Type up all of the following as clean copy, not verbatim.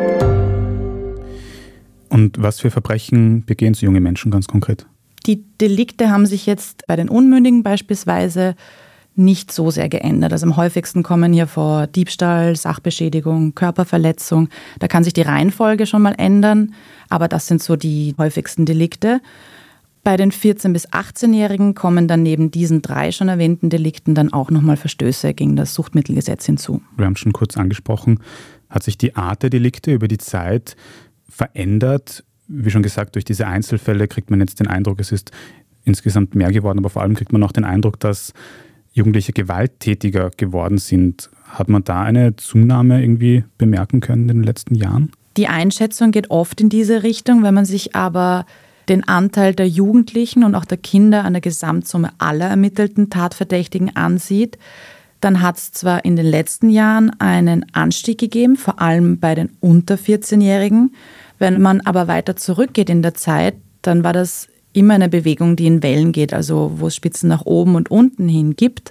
Und was für Verbrechen begehen so junge Menschen ganz konkret? Die Delikte haben sich jetzt bei den Unmündigen beispielsweise nicht so sehr geändert. Also am häufigsten kommen hier vor Diebstahl, Sachbeschädigung, Körperverletzung. Da kann sich die Reihenfolge schon mal ändern, aber das sind so die häufigsten Delikte. Bei den 14- bis 18-Jährigen kommen dann neben diesen 3 schon erwähnten Delikten dann auch nochmal Verstöße gegen das Suchtmittelgesetz hinzu. Wir haben schon kurz angesprochen, hat sich die Art der Delikte über die Zeit verändert? Wie schon gesagt, durch diese Einzelfälle kriegt man jetzt den Eindruck, es ist insgesamt mehr geworden, aber vor allem kriegt man auch den Eindruck, dass Jugendliche gewalttätiger geworden sind. Hat man da eine Zunahme irgendwie bemerken können in den letzten Jahren? Die Einschätzung geht oft in diese Richtung. Wenn man sich aber den Anteil der Jugendlichen und auch der Kinder an der Gesamtsumme aller ermittelten Tatverdächtigen ansieht, dann hat es zwar in den letzten Jahren einen Anstieg gegeben, vor allem bei den unter 14-Jährigen. Wenn man aber weiter zurückgeht in der Zeit, dann war das immer eine Bewegung, die in Wellen geht, also wo es Spitzen nach oben und unten hin gibt.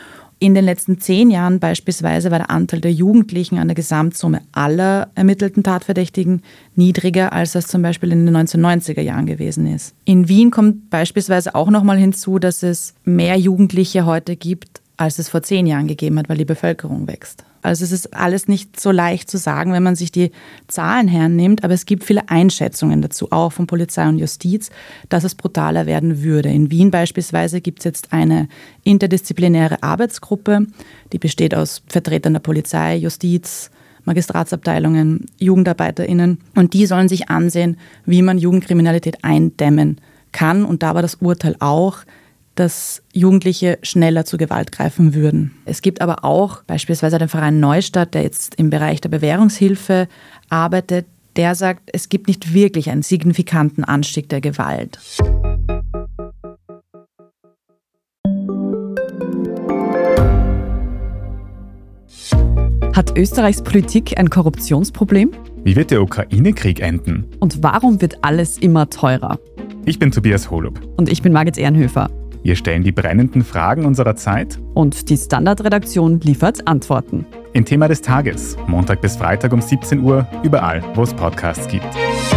In den letzten 10 Jahren beispielsweise war der Anteil der Jugendlichen an der Gesamtsumme aller ermittelten Tatverdächtigen niedriger, als das zum Beispiel in den 1990er Jahren gewesen ist. In Wien kommt beispielsweise auch nochmal hinzu, dass es mehr Jugendliche heute gibt, als es vor 10 Jahren gegeben hat, weil die Bevölkerung wächst. Also es ist alles nicht so leicht zu sagen, wenn man sich die Zahlen hernimmt, aber es gibt viele Einschätzungen dazu, auch von Polizei und Justiz, dass es brutaler werden würde. In Wien beispielsweise gibt es jetzt eine interdisziplinäre Arbeitsgruppe, die besteht aus Vertretern der Polizei, Justiz, Magistratsabteilungen, JugendarbeiterInnen, und die sollen sich ansehen, wie man Jugendkriminalität eindämmen kann. Und da war das Urteil auch, dass Jugendliche schneller zu Gewalt greifen würden. Es gibt aber auch beispielsweise den Verein Neustadt, der jetzt im Bereich der Bewährungshilfe arbeitet, der sagt, es gibt nicht wirklich einen signifikanten Anstieg der Gewalt. Hat Österreichs Politik ein Korruptionsproblem? Wie wird der Ukraine-Krieg enden? Und warum wird alles immer teurer? Ich bin Tobias Holub. Und ich bin Margit Ehrenhöfer. Wir stellen die brennenden Fragen unserer Zeit. Und die Standardredaktion liefert Antworten. Im Thema des Tages, Montag bis Freitag um 17 Uhr, überall, wo es Podcasts gibt.